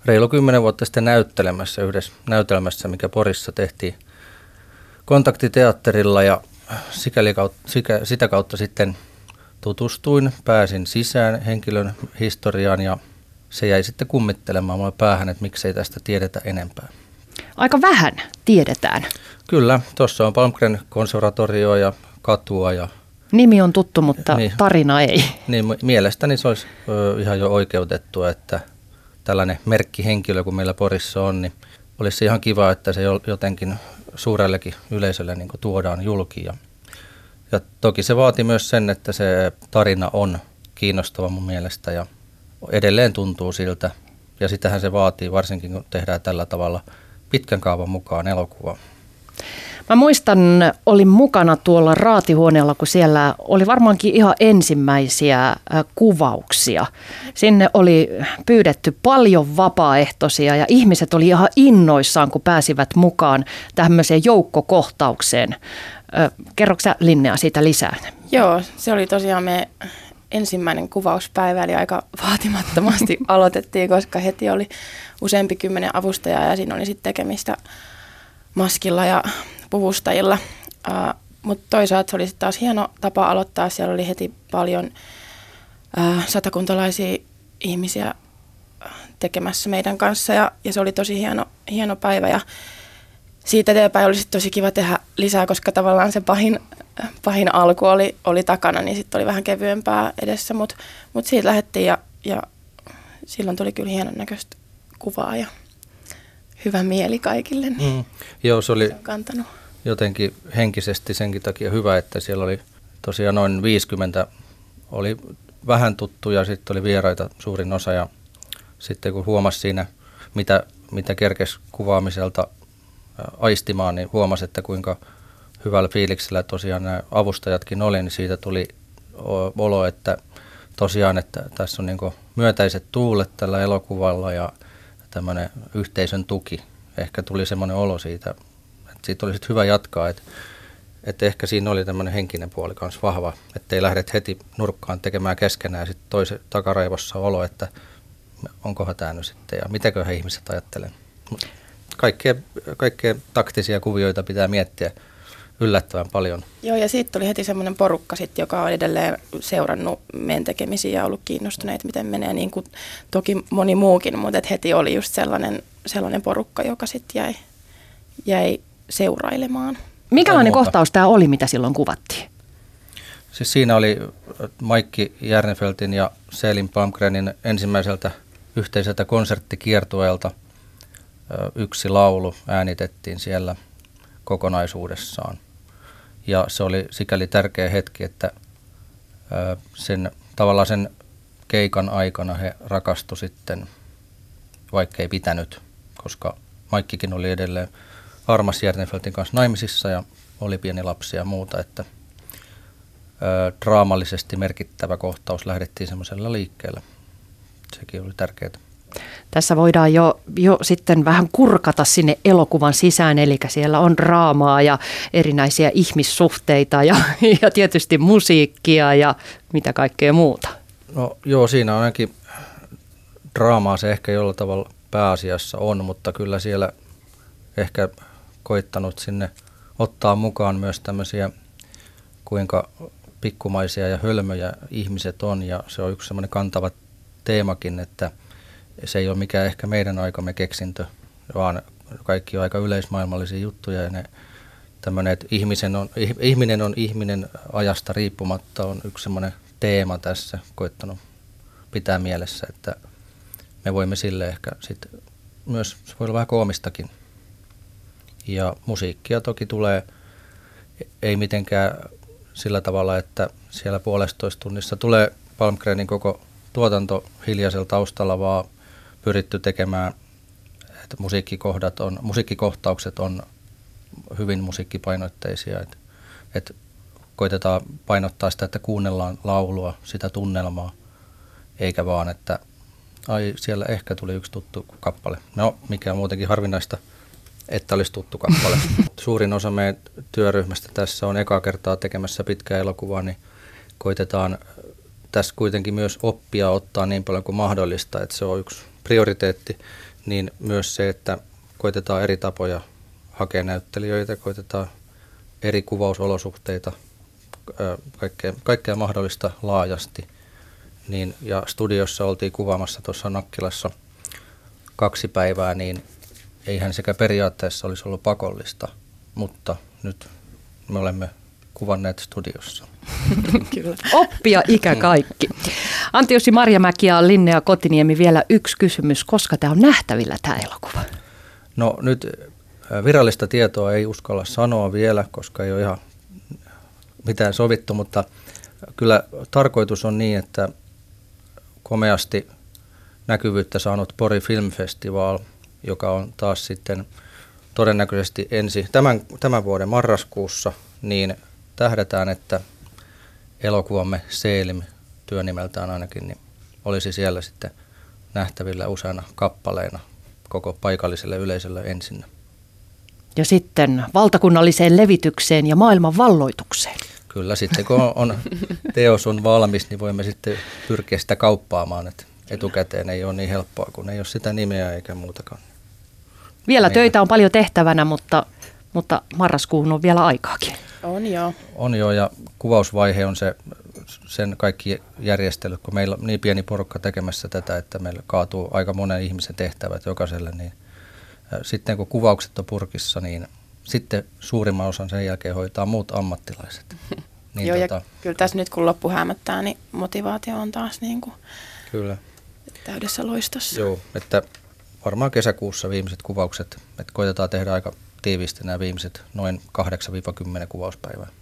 reilu 10 vuotta sitten näyttelemässä yhdessä näytelmässä, mikä Porissa tehtiin Kontaktiteatterilla ja sitä kautta sitten tutustuin, pääsin sisään henkilön historiaan ja se jäi sitten kummittelemaan mulle päähän, että miksei tästä tiedetä enempää. Aika vähän tiedetään. Kyllä, tuossa on Palmgren konservatorio ja katua. Ja nimi on tuttu, mutta niin, tarina ei. Niin, mielestäni se olisi ihan jo oikeutettua, että tällainen merkkihenkilö, kun meillä Porissa on, niin olisi ihan kiva, että se jotenkin suurellekin yleisölle niin kuin tuodaan julki. Ja toki se vaati myös sen, että se tarina on kiinnostava mun mielestä ja edelleen tuntuu siltä. Ja sitähän se vaatii, varsinkin kun tehdään tällä tavalla pitkän kaavan mukaan elokuvaa. Mä muistan, olin mukana tuolla raatihuoneella, kun siellä oli varmaankin ihan ensimmäisiä kuvauksia. Sinne oli pyydetty paljon vapaaehtoisia ja ihmiset oli ihan innoissaan, kun pääsivät mukaan tämmöiseen joukkokohtaukseen. Kerroksä sä, Linnea, siitä lisää? Joo, se oli tosiaan me ensimmäinen kuvauspäivä, eli aika vaatimattomasti aloitettiin, koska heti oli useampi 10 avustajaa ja siinä oli sitten tekemistä maskilla ja puvustajilla. Mutta toisaalta se oli sitten taas hieno tapa aloittaa. Siellä oli heti paljon satakuntalaisia ihmisiä tekemässä meidän kanssa ja se oli tosi hieno päivä. Ja siitä eteenpäin oli tosi kiva tehdä lisää, koska tavallaan se pahin alku oli takana, niin sitten oli vähän kevyempää edessä. Mutta siitä lähdettiin ja silloin tuli kyllä hienon näköistä kuvaa ja hyvä mieli kaikille. Niin Joo, se oli kantanut jotenkin henkisesti senkin takia hyvä, että siellä oli tosiaan noin 50, oli vähän tuttuja, sitten oli vieraita suurin osa ja sitten kun huomasi siinä, mitä kerkesi kuvaamiselta aistimaan, niin huomasi, että kuinka hyvällä fiiliksellä tosiaan nämä avustajatkin oli, niin siitä tuli olo, että tosiaan, että tässä on niin kuin myötäiset tuulet tällä elokuvalla ja tämmöinen yhteisön tuki. Ehkä tuli semmoinen olo siitä, että siitä oli sitten hyvä jatkaa, että ehkä siinä oli tämmöinen henkinen puoli kanssa vahva, että ei lähdet heti nurkkaan tekemään keskenään ja sitten toisen takaraivossa olo, että onkohan tämä nyt sitten ja mitäköhän ihmiset ajattelee. Kaikkea taktisia kuvioita pitää miettiä yllättävän paljon. Joo, ja siitä tuli heti semmoinen porukka, joka on edelleen seurannut meidän tekemisiä ja ollut kiinnostuneita, miten menee, niin kuin toki moni muukin, mutta heti oli just sellainen porukka, joka sitten jäi seurailemaan. Minkälainen kohtaus tämä oli, mitä silloin kuvattiin? Siis siinä oli Maikki Järnefeltin ja Selin Palmgrenin ensimmäiseltä yhteiseltä konserttikiertueelta yksi laulu äänitettiin siellä kokonaisuudessaan. Ja se oli sikäli tärkeä hetki, että tavallaan sen keikan aikana he rakastu sitten, vaikka ei pitänyt, koska Maikkikin oli edelleen armas Järnefeltin kanssa naimisissa ja oli pieni lapsi ja muuta, että draamallisesti merkittävä kohtaus lähdettiin semmoisella liikkeellä. Sekin oli tärkeää. Tässä voidaan jo sitten vähän kurkata sinne elokuvan sisään, eli siellä on draamaa ja erinäisiä ihmissuhteita ja tietysti musiikkia ja mitä kaikkea muuta. No joo, siinä on ainakin draamaa se ehkä jollain tavalla pääasiassa on, mutta kyllä siellä ehkä koittanut sinne ottaa mukaan myös tämmöisiä, kuinka pikkumaisia ja hölmöjä ihmiset on ja se on yksi semmoinen kantava teemakin, että se ei ole mikään ehkä meidän aikamme keksintö, vaan kaikki on aika yleismaailmallisia juttuja ja ne tämmöinen, että ihminen on ihminen ajasta riippumatta on yksi semmoinen teema tässä koittanut pitää mielessä, että me voimme sille ehkä sitten myös, se voi olla vähän koomistakin. Ja musiikkia toki tulee, ei mitenkään sillä tavalla, että siellä 1,5 tunnissa tulee Palmgrenin koko tuotanto hiljaisella taustalla, vaan pyritty tekemään, että musiikkikohtaukset on hyvin musiikkipainotteisia, että koitetaan painottaa sitä, että kuunnellaan laulua, sitä tunnelmaa, eikä vaan, että siellä ehkä tuli yksi tuttu kappale. No, mikä on muutenkin harvinaista, että olisi tuttu kappale. Suurin osa meidän työryhmästä tässä on ekaa kertaa tekemässä pitkää elokuvaa, niin koitetaan tässä kuitenkin myös oppia ottaa niin paljon kuin mahdollista, että se on yksi prioriteetti niin myös se, että koitetaan eri tapoja hakea näyttelijöitä, koitetaan eri kuvausolosuhteita, kaikkea mahdollista laajasti. Niin, ja studiossa oltiin kuvaamassa tuossa Nakkilassa 2 päivää, niin eihän sekä periaatteessa olisi ollut pakollista, mutta nyt me olemme kuvanneet studiossa. Kyllä. Oppia ikä kaikki. Antti-Jussi Marjamäki ja Linnea Kotiniemi, vielä yksi kysymys. Koska tämä on nähtävillä tämä elokuva? No nyt virallista tietoa ei uskalla sanoa vielä, koska ei ole ihan mitään sovittu, mutta kyllä tarkoitus on niin, että komeasti näkyvyyttä saanut Pori Film Festival, joka on taas sitten todennäköisesti tämän vuoden marraskuussa, niin tähdätään, että elokuvamme Seelim, työnimeltään ainakin, niin olisi siellä sitten nähtävillä useana kappaleena koko paikalliselle yleisölle ensinnä. Ja sitten valtakunnalliseen levitykseen ja maailman valloitukseen. Kyllä, sitten kun teos on valmis, niin voimme sitten pyrkiä sitä kauppaamaan, että etukäteen ei ole niin helppoa, kun ei ole sitä nimeä eikä muutakaan. Vielä töitä on paljon tehtävänä, mutta marraskuuhun on vielä aikaakin. On joo, ja kuvausvaihe on sen kaikki järjestelyt, kun meillä on niin pieni porukka tekemässä tätä, että meillä kaatuu aika monen ihmisen tehtävät jokaiselle, niin sitten kun kuvaukset on purkissa, niin sitten suurimman osan sen jälkeen hoitaa muut ammattilaiset. Niin joo, ja kyllä tässä nyt kun loppu häämättää, niin motivaatio on taas niin kuin kyllä täydessä loistossa. Joo, että varmaan kesäkuussa viimeiset kuvaukset, että koitetaan tehdä aika tiiviisti nämä viimeiset noin 8-10 kuvauspäivää.